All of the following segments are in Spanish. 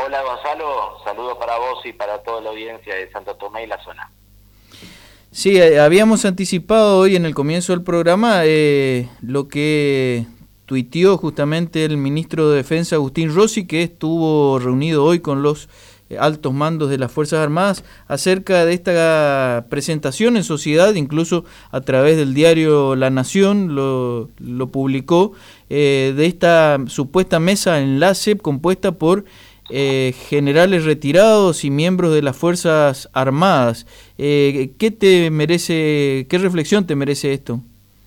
Hola Gonzalo, saludos para vos y para toda la audiencia de Santo Tomé y la zona. Sí, habíamos anticipado hoy en el comienzo del programa lo que tuiteó justamente el ministro de Defensa Agustín Rossi, que estuvo reunido hoy con los altos mandos de las Fuerzas Armadas acerca de esta presentación en sociedad, incluso a través del diario La Nación lo publicó, de esta supuesta mesa de enlace compuesta por generales retirados y miembros de las Fuerzas Armadas. ¿Qué reflexión te merece esto?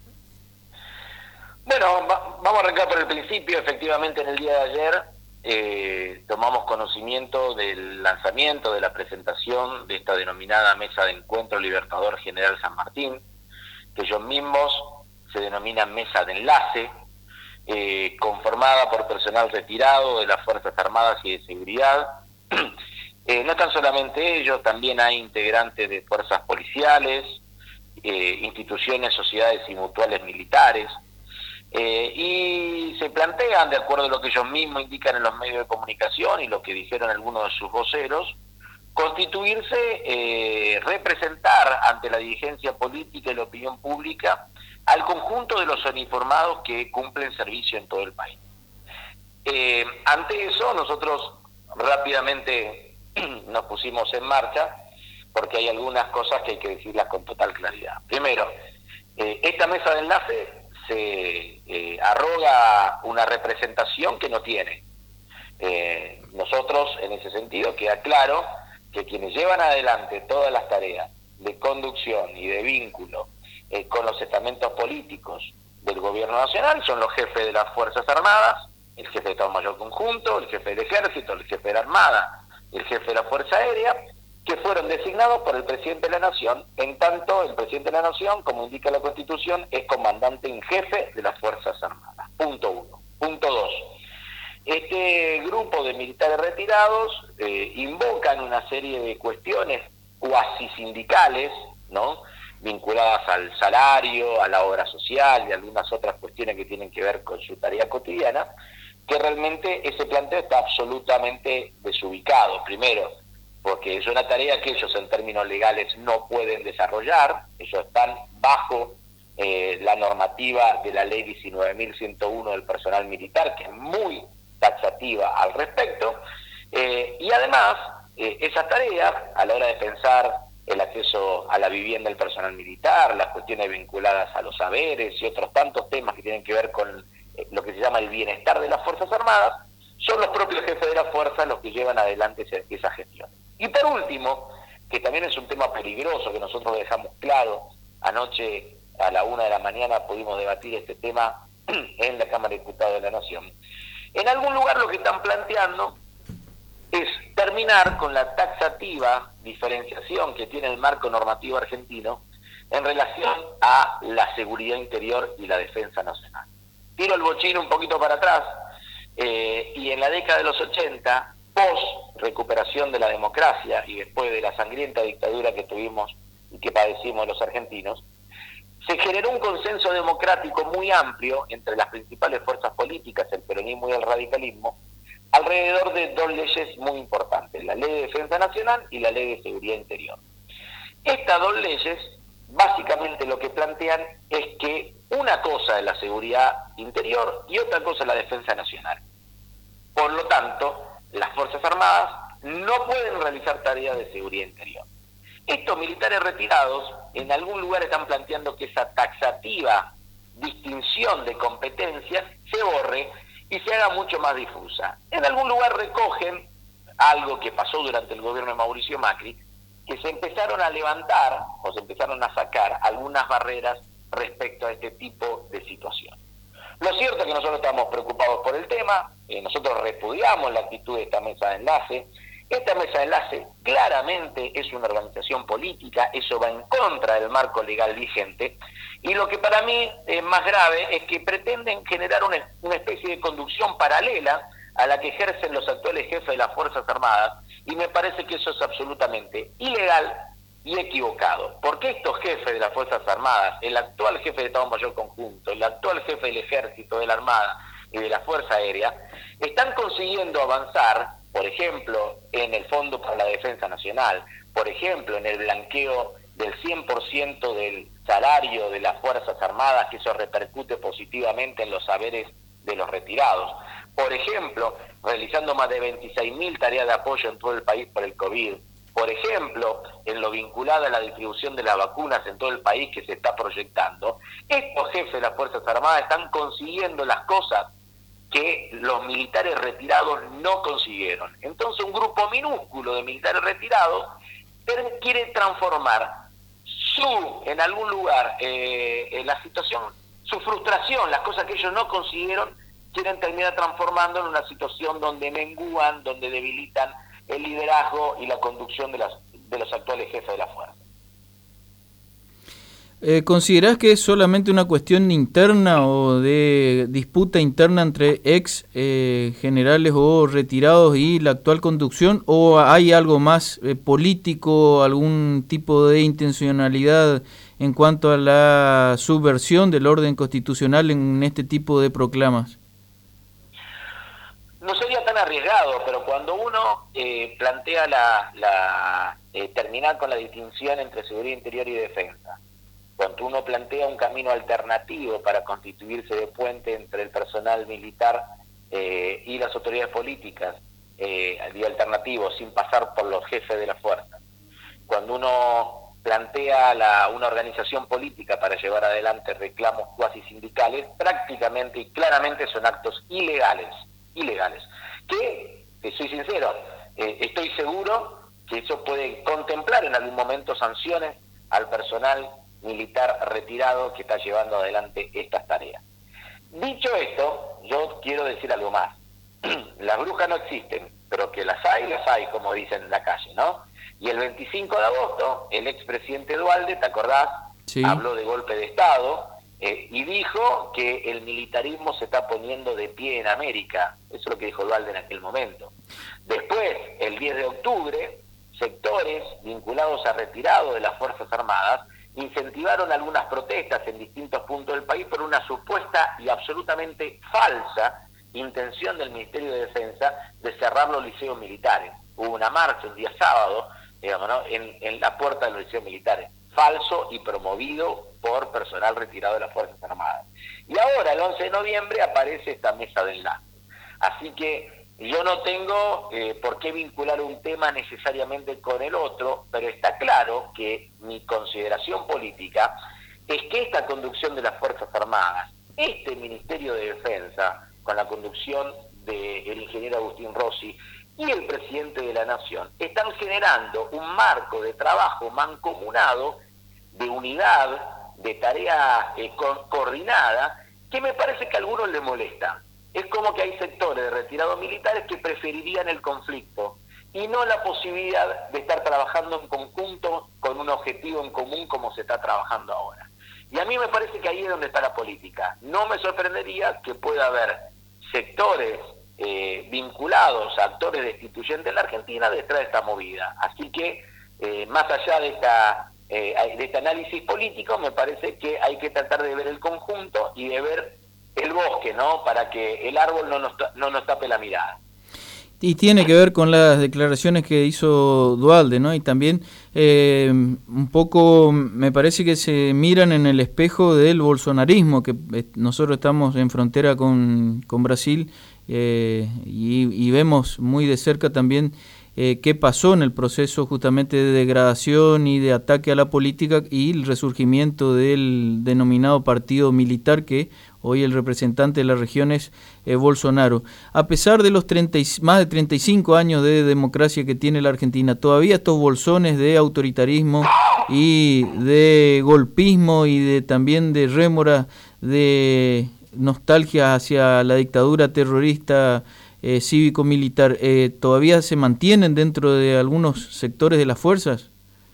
Bueno, vamos a arrancar por el principio. Efectivamente, en el día de ayer tomamos conocimiento del lanzamiento, de la presentación de esta denominada Mesa de Encuentro Libertador General San Martín, que ellos mismos se denominan Mesa de Enlace, conformada por personal retirado de las Fuerzas Armadas y de Seguridad. No tan solamente ellos, también hay integrantes de fuerzas policiales, instituciones, sociedades y mutuales militares, y se plantean, de acuerdo a lo que ellos mismos indican en los medios de comunicación y lo que dijeron algunos de sus voceros, constituirse, representar ante la dirigencia política y la opinión pública al conjunto de los uniformados que cumplen servicio en todo el país. Ante eso, nosotros rápidamente nos pusimos en marcha, porque hay algunas cosas que hay que decirlas con total claridad. Primero, esta mesa de enlace se arroga una representación que no tiene. Nosotros, en ese sentido, queda claro que quienes llevan adelante todas las tareas de conducción y de vínculo con los estamentos políticos del gobierno nacional son los jefes de las Fuerzas Armadas, el jefe de Estado Mayor Conjunto, el jefe del Ejército, el jefe de la Armada, el jefe de la Fuerza Aérea, que fueron designados por el presidente de la Nación, en tanto el presidente de la Nación, como indica la Constitución, es comandante en jefe de las Fuerzas Armadas. Punto 1. Punto 2. Este grupo de militares retirados invocan una serie de cuestiones cuasi sindicales, ¿no?, vinculadas al salario, a la obra social y algunas otras cuestiones que tienen que ver con su tarea cotidiana, que realmente ese planteo está absolutamente desubicado. Primero, porque es una tarea que ellos en términos legales no pueden desarrollar, ellos están bajo la normativa de la ley 19.101 del personal militar, que es muy taxativa al respecto, y además esa tarea, a la hora de pensar el acceso a la vivienda del personal militar, las cuestiones vinculadas a los saberes y otros tantos temas que tienen que ver con lo que se llama el bienestar de las Fuerzas Armadas, son los propios jefes de la fuerza los que llevan adelante esa gestión. Y por último, que también es un tema peligroso que nosotros dejamos claro, anoche a la 1 de la mañana pudimos debatir este tema en la Cámara de Diputados de la Nación. En algún lugar lo que están planteando es terminar con la taxativa diferenciación que tiene el marco normativo argentino en relación a la seguridad interior y la defensa nacional. Tiro el bochín un poquito para atrás, y en la década de los 80, post recuperación de la democracia y después de la sangrienta dictadura que tuvimos y que padecimos los argentinos, se generó un consenso democrático muy amplio entre las principales fuerzas políticas, el peronismo y el radicalismo, alrededor de dos leyes muy importantes, la Ley de Defensa Nacional y la Ley de Seguridad Interior. Estas dos leyes básicamente lo que plantean es que una cosa es la seguridad interior y otra cosa es la defensa nacional. Por lo tanto, las Fuerzas Armadas no pueden realizar tareas de seguridad interior. Estos militares retirados en algún lugar están planteando que esa taxativa distinción de competencias se borre y se haga mucho más difusa. En algún lugar recogen algo que pasó durante el gobierno de Mauricio Macri, que se empezaron a levantar o se empezaron a sacar algunas barreras respecto a este tipo de situación. Lo cierto es que nosotros estamos preocupados por el tema, nosotros repudiamos la actitud de esta mesa de enlace. Esta mesa de enlace claramente es una organización política, eso va en contra del marco legal vigente, y lo que para mí es más grave es que pretenden generar una especie de conducción paralela a la que ejercen los actuales jefes de las Fuerzas Armadas, y me parece que eso es absolutamente ilegal y equivocado, porque estos jefes de las Fuerzas Armadas, el actual jefe de Estado Mayor Conjunto, el actual jefe del Ejército, de la Armada y de la Fuerza Aérea, están consiguiendo avanzar por ejemplo, en el Fondo para la Defensa Nacional, por ejemplo, en el blanqueo del 100% del salario de las Fuerzas Armadas, que eso repercute positivamente en los saberes de los retirados. Por ejemplo, realizando más de 26.000 tareas de apoyo en todo el país por el COVID. Por ejemplo, en lo vinculado a la distribución de las vacunas en todo el país que se está proyectando. Estos jefes de las Fuerzas Armadas están consiguiendo las cosas que los militares retirados no consiguieron. Entonces un grupo minúsculo de militares retirados quiere transformar en algún lugar, la situación, su frustración, las cosas que ellos no consiguieron, quieren terminar transformando en una situación donde mengúan, donde debilitan el liderazgo y la conducción de los actuales jefes de la fuerza. ¿Considerás que es solamente una cuestión interna o de disputa interna entre ex generales o retirados y la actual conducción, o hay algo más político, algún tipo de intencionalidad en cuanto a la subversión del orden constitucional en este tipo de proclamas? No sería tan arriesgado, pero cuando uno plantea terminar con la distinción entre seguridad interior y defensa, cuando uno plantea un camino alternativo para constituirse de puente entre el personal militar y las autoridades políticas, y alternativo, sin pasar por los jefes de la fuerza, cuando uno plantea una organización política para llevar adelante reclamos cuasi sindicales, prácticamente y claramente son actos ilegales, que, soy sincero, estoy seguro que eso puede contemplar en algún momento sanciones al personal militar retirado que está llevando adelante estas tareas. Dicho esto, yo quiero decir algo más. Las brujas no existen, pero que las hay, como dicen en la calle, ¿no? Y el 25 de agosto, el expresidente Duhalde, ¿te acordás? Sí. Habló de golpe de Estado y dijo que el militarismo se está poniendo de pie en América. Eso es lo que dijo Duhalde en aquel momento. Después, el 10 de octubre, sectores vinculados a retirados de las Fuerzas Armadas incentivaron algunas protestas en distintos puntos del país por una supuesta y absolutamente falsa intención del Ministerio de Defensa de cerrar los liceos militares. Hubo una marcha un día sábado, digamos, ¿no?, en la puerta de los liceos militares, falso y promovido por personal retirado de las Fuerzas Armadas. Y ahora, el 11 de noviembre, aparece esta mesa de enlace. Así que yo no tengo por qué vincular un tema necesariamente con el otro, pero está claro que mi consideración política es que esta conducción de las Fuerzas Armadas, este Ministerio de Defensa, con la conducción del ingeniero Agustín Rossi y el presidente de la Nación, están generando un marco de trabajo mancomunado, de unidad, de tarea coordinada, que me parece que a algunos les molesta. Es como que hay sectores de retirados militares que preferirían el conflicto y no la posibilidad de estar trabajando en conjunto con un objetivo en común como se está trabajando ahora. Y a mí me parece que ahí es donde está la política. No me sorprendería que pueda haber sectores vinculados a actores destituyentes en la Argentina detrás de esta movida. Así que, más allá de este análisis político, me parece que hay que tratar de ver el conjunto y de ver el bosque, ¿no?, para que el árbol no nos tape la mirada. Y tiene que ver con las declaraciones que hizo Duhalde, ¿no? Y también un poco me parece que se miran en el espejo del bolsonarismo, que nosotros estamos en frontera con Brasil y vemos muy de cerca también qué pasó en el proceso justamente de degradación y de ataque a la política y el resurgimiento del denominado partido militar, que hoy el representante de la región es Bolsonaro. A pesar de los más de 35 años de democracia que tiene la Argentina, todavía estos bolsones de autoritarismo y de golpismo y también de rémora de nostalgia hacia la dictadura terrorista cívico-militar, ¿todavía se mantienen dentro de algunos sectores de las fuerzas?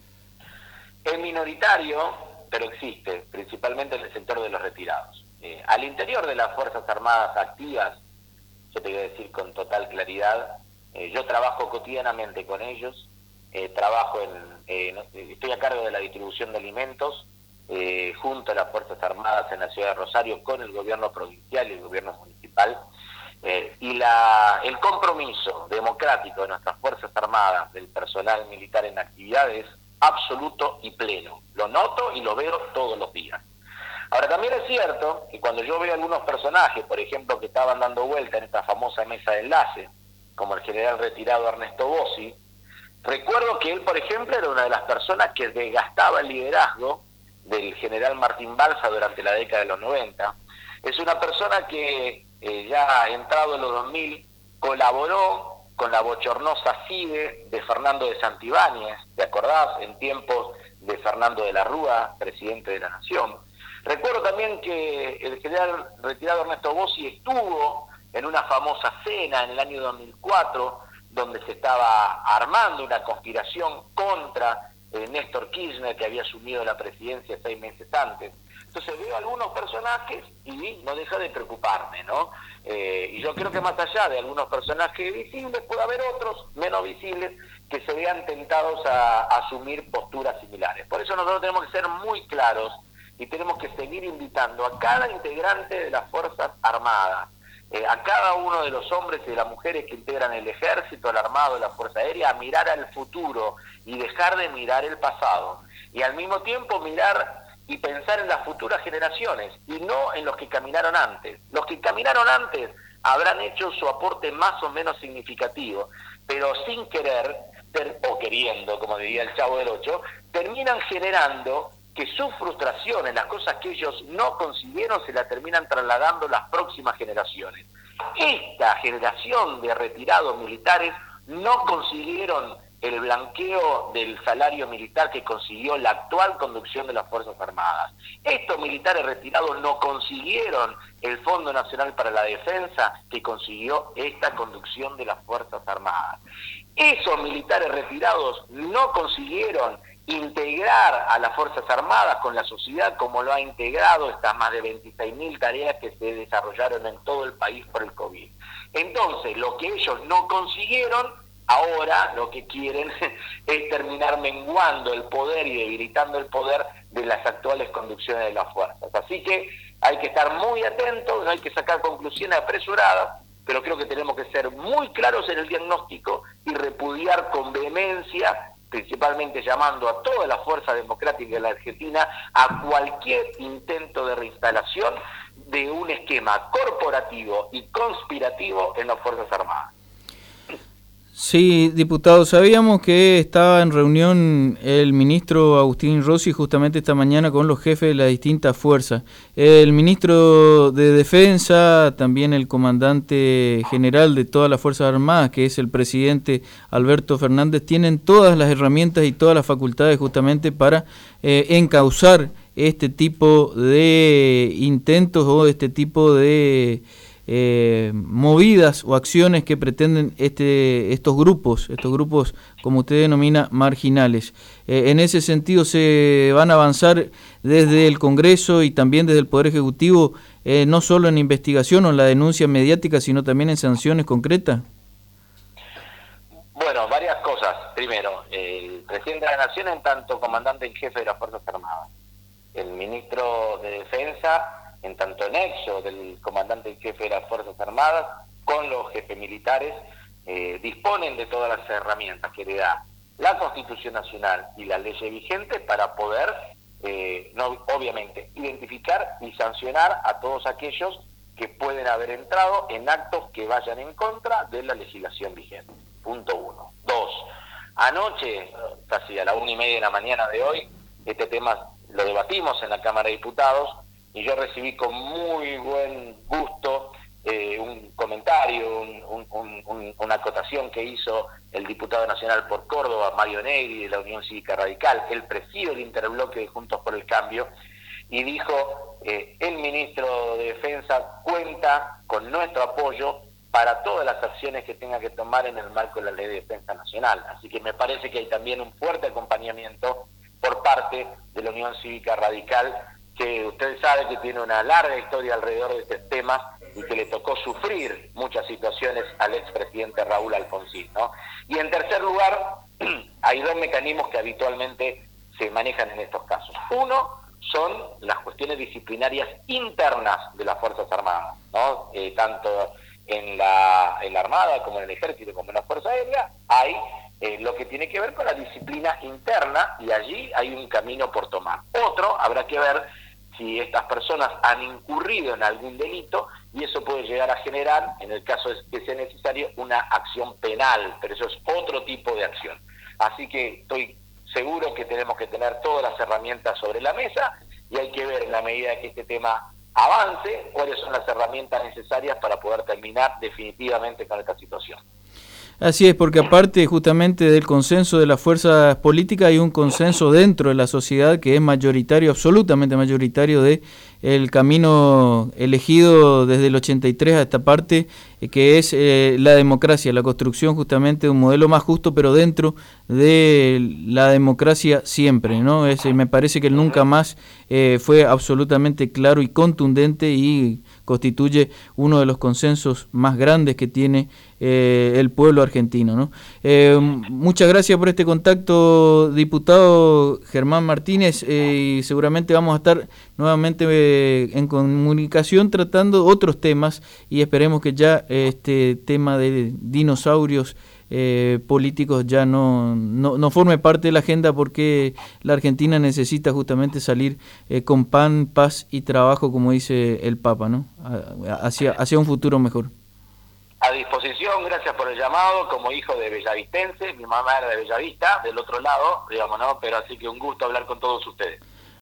Es minoritario, pero existe, principalmente en el sector de los retirados. Al interior de las Fuerzas Armadas activas, yo te voy a decir con total claridad, yo trabajo cotidianamente con ellos, estoy a cargo de la distribución de alimentos junto a las Fuerzas Armadas en la ciudad de Rosario con el gobierno provincial y el gobierno municipal. Y el compromiso democrático de nuestras Fuerzas Armadas, del personal militar en actividad, es absoluto y pleno. Lo noto y lo veo todos los días. Ahora, también es cierto que cuando yo veo algunos personajes, por ejemplo, que estaban dando vuelta en esta famosa mesa de enlace, como el general retirado Ernesto Bossi, recuerdo que él, por ejemplo, era una de las personas que desgastaba el liderazgo del general Martín Balsa durante la década de los 90. Es una persona que ya entrado en los 2000 colaboró con la bochornosa CIDE de Fernando de Santibáñez, ¿te acordás? En tiempos de Fernando de la Rúa, presidente de la Nación. Recuerdo también que el general retirado Ernesto Bossi estuvo en una famosa cena en el año 2004, donde se estaba armando una conspiración contra Néstor Kirchner, que había asumido la presidencia 6 meses antes. Entonces veo algunos personajes y no deja de preocuparme, ¿no? Y yo creo que más allá de algunos personajes visibles, puede haber otros menos visibles que se vean tentados a asumir posturas similares. Por eso nosotros tenemos que ser muy claros y tenemos que seguir invitando a cada integrante de las Fuerzas Armadas, a cada uno de los hombres y de las mujeres que integran el Ejército, el Armado, la Fuerza Aérea, a mirar al futuro y dejar de mirar el pasado. Y al mismo tiempo mirar y pensar en las futuras generaciones y no en los que caminaron antes. Los que caminaron antes habrán hecho su aporte más o menos significativo, pero sin querer, o queriendo, como diría el Chavo del Ocho, terminan generando que sus frustraciones, las cosas que ellos no consiguieron, se las terminan trasladando las próximas generaciones. Esta generación de retirados militares no consiguieron el blanqueo del salario militar que consiguió la actual conducción de las Fuerzas Armadas. Estos militares retirados no consiguieron el Fondo Nacional para la Defensa que consiguió esta conducción de las Fuerzas Armadas. Esos militares retirados no consiguieron integrar a las Fuerzas Armadas con la sociedad como lo ha integrado estas más de 26.000 tareas que se desarrollaron en todo el país por el COVID. Entonces, lo que ellos no consiguieron, ahora lo que quieren es terminar menguando el poder y debilitando el poder de las actuales conducciones de las fuerzas. Así que hay que estar muy atentos, no hay que sacar conclusiones apresuradas, pero creo que tenemos que ser muy claros en el diagnóstico y repudiar con vehemencia, principalmente llamando a toda la fuerza democrática de la Argentina, a cualquier intento de reinstalación de un esquema corporativo y conspirativo en las Fuerzas Armadas. Sí, diputado, sabíamos que estaba en reunión el ministro Agustín Rossi justamente esta mañana con los jefes de las distintas fuerzas. El ministro de Defensa, también el comandante general de todas las Fuerzas Armadas, que es el presidente Alberto Fernández, tienen todas las herramientas y todas las facultades justamente para encauzar este tipo de intentos o este tipo de movidas o acciones que pretenden estos grupos como usted denomina marginales. En ese sentido se van a avanzar desde el Congreso y también desde el Poder Ejecutivo, no solo en investigación o en la denuncia mediática, sino también en sanciones concretas. Bueno, varias cosas. Primero, el presidente de la Nación en tanto comandante en jefe de las Fuerzas Armadas, el ministro de Defensa en tanto nexo del comandante en jefe de las Fuerzas Armadas con los jefes militares, disponen de todas las herramientas que le da la Constitución Nacional y las leyes vigentes para poder, obviamente, identificar y sancionar a todos aquellos que pueden haber entrado en actos que vayan en contra de la legislación vigente. Punto 1. 2. Anoche, casi a la 1:30 de la mañana de hoy, este tema lo debatimos en la Cámara de Diputados, y yo recibí con muy buen gusto un comentario, una acotación que hizo el diputado nacional por Córdoba, Mario Negri, de la Unión Cívica Radical. Él preside el interbloque de Juntos por el Cambio, y dijo, el ministro de Defensa cuenta con nuestro apoyo para todas las acciones que tenga que tomar en el marco de la Ley de Defensa Nacional. Así que me parece que hay también un fuerte acompañamiento por parte de la Unión Cívica Radical, que usted sabe que tiene una larga historia alrededor de este tema y que le tocó sufrir muchas situaciones al expresidente Raúl Alfonsín, ¿no? Y en tercer lugar, hay dos mecanismos que habitualmente se manejan en estos casos. Uno son las cuestiones disciplinarias internas de las Fuerzas Armadas, ¿no? Tanto en la Armada, como en el Ejército, como en la Fuerza Aérea, hay lo que tiene que ver con la disciplina interna, y allí hay un camino por tomar. Otro, habrá que ver si estas personas han incurrido en algún delito, y eso puede llegar a generar, en el caso de que sea necesario, una acción penal, pero eso es otro tipo de acción. Así que estoy seguro que tenemos que tener todas las herramientas sobre la mesa, y hay que ver, en la medida que este tema avance, cuáles son las herramientas necesarias para poder terminar definitivamente con esta situación. Así es, porque aparte justamente del consenso de las fuerzas políticas, hay un consenso dentro de la sociedad que es mayoritario, absolutamente mayoritario, de el camino elegido desde el 83 a esta parte, que es la democracia, la construcción justamente de un modelo más justo, pero dentro de la democracia siempre, ¿no? Me parece que el nunca más fue absolutamente claro y contundente, y constituye uno de los consensos más grandes que tiene el pueblo argentino, ¿no? Muchas gracias por este contacto, diputado Germán Martínez, y seguramente vamos a estar nuevamente en comunicación tratando otros temas, y esperemos que ya este tema de dinosaurios políticos ya no forme parte de la agenda, porque la Argentina necesita justamente salir con pan, paz y trabajo, como dice el Papa, ¿no? Hacia un futuro mejor. A disposición, gracias por el llamado. Como hijo de bellavistense, mi mamá era de Bellavista, del otro lado, digamos, ¿no? Pero así que un gusto hablar con todos ustedes.